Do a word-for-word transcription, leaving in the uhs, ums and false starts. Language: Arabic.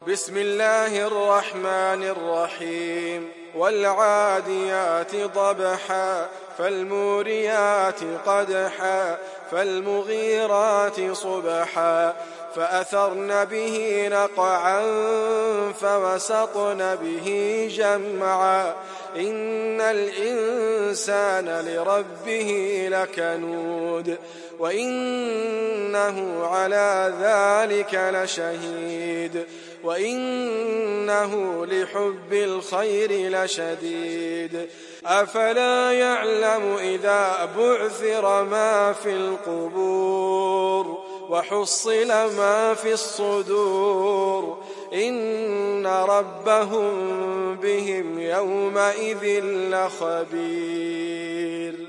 بسم الله الرحمن الرحيم والعاديات ضبحا فالموريات قدحا فالمغيرات صبحا فأثرن به نقعا فوسطن به جمعا إن الإنسان لربه لكنود وإنه على ذلك لشهيد وإنه لحب الخير لشديد أفلا يعلم إذا بعثر ما في القبور وحصل ما في الصدور إن ربهم بهم يومئذ لخبير.